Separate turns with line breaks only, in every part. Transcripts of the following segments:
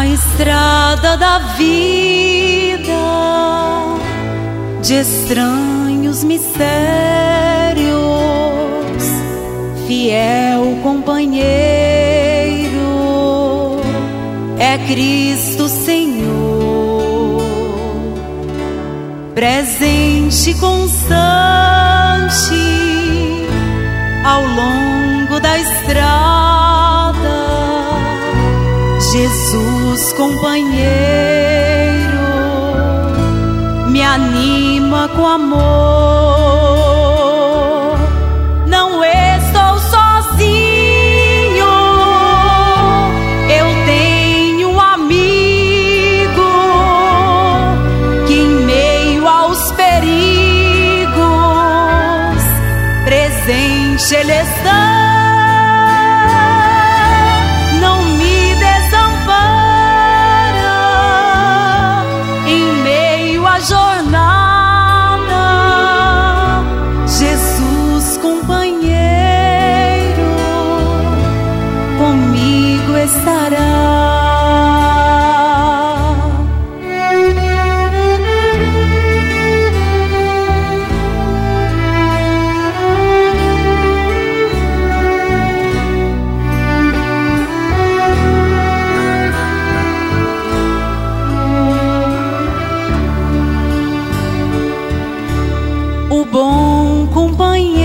Na estrada da vida, de estranhos mistérios, fiel companheiro é Cristo Senhor, presente constante ao longo da estrada. Jesus companheiro me anima com amor. Não estou sozinho, eu tenho um amigo que em meio aos perigos presente Ele está. O bom companheiro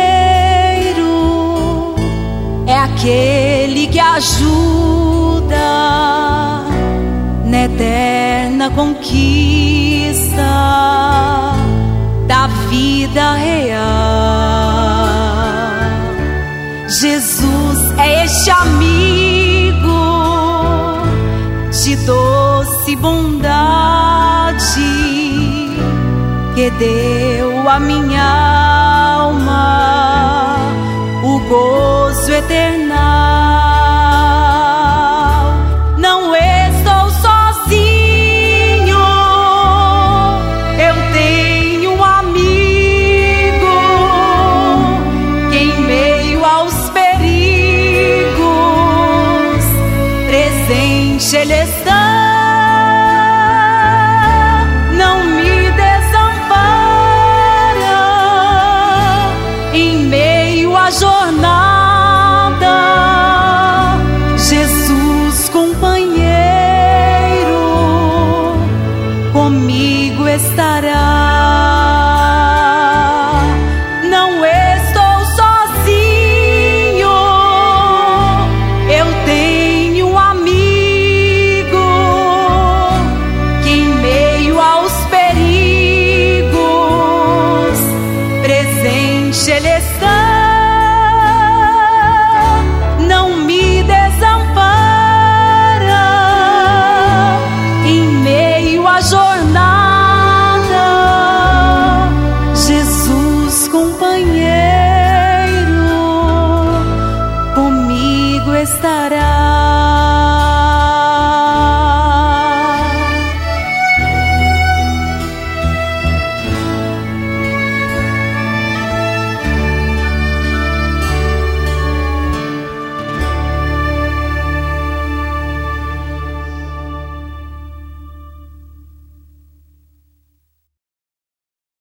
é aquele que ajuda na eterna conquista da vida real. Jesus é este amigo de doce bondade que deu à minha alma o gozo eternal. Não estou sozinho, eu tenho um amigo que em meio aos perigos presente Ele está.